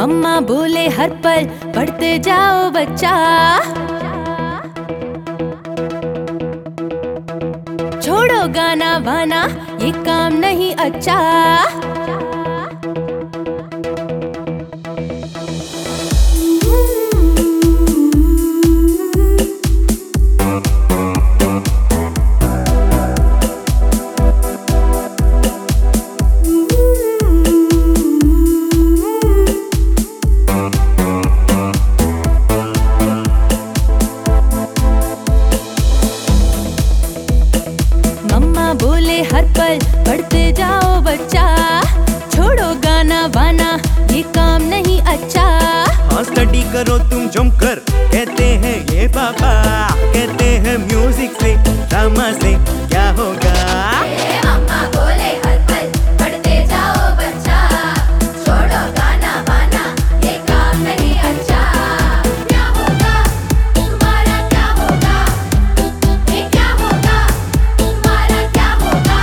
मम्मा बोले हर पल पढ़ते जाओ बच्चा, छोड़ो गाना वाना ये काम नहीं अच्छा। बोले हर पल पढ़ते जाओ बच्चा, छोड़ो गाना वाना ये काम नहीं अच्छा। हाँ स्टडी करो तुम जमकर, कहते हैं ये पापा, कहते हैं म्यूजिक से ड्रामा से क्या होगा। मम्मा बोले हर पल पढ़ते जाओ बच्चा, छोड़ो गाना वाना ये काम नहीं अच्छा। क्या होगा तुम्हारा क्या होगा, ये क्या होगा तुम्हारा क्या होगा।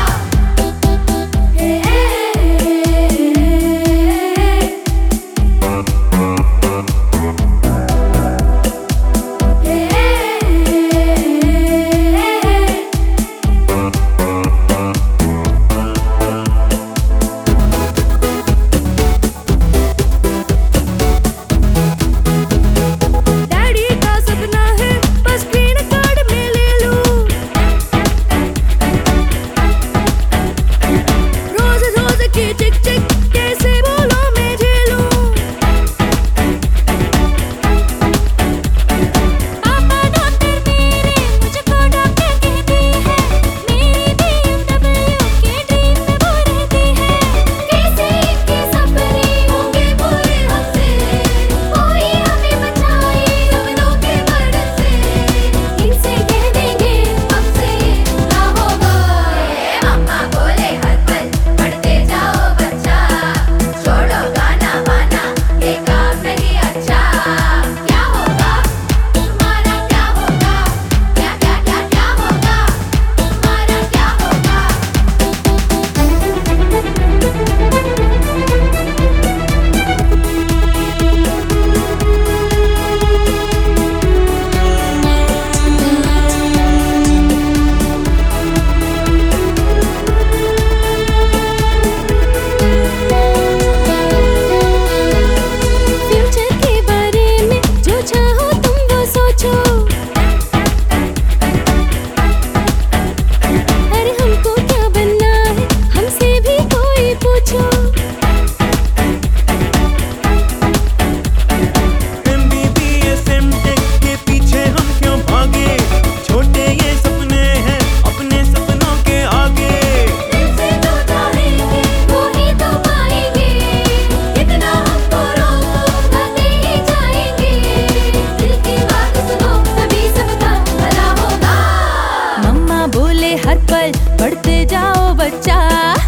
हर पल पढ़ते जाओ बच्चा,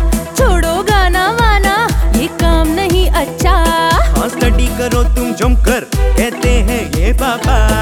छोड़ो गाना वाना ये काम नहीं अच्छा। हाँ स्टडी करो तुम जमकर, कहते हैं ये पापा।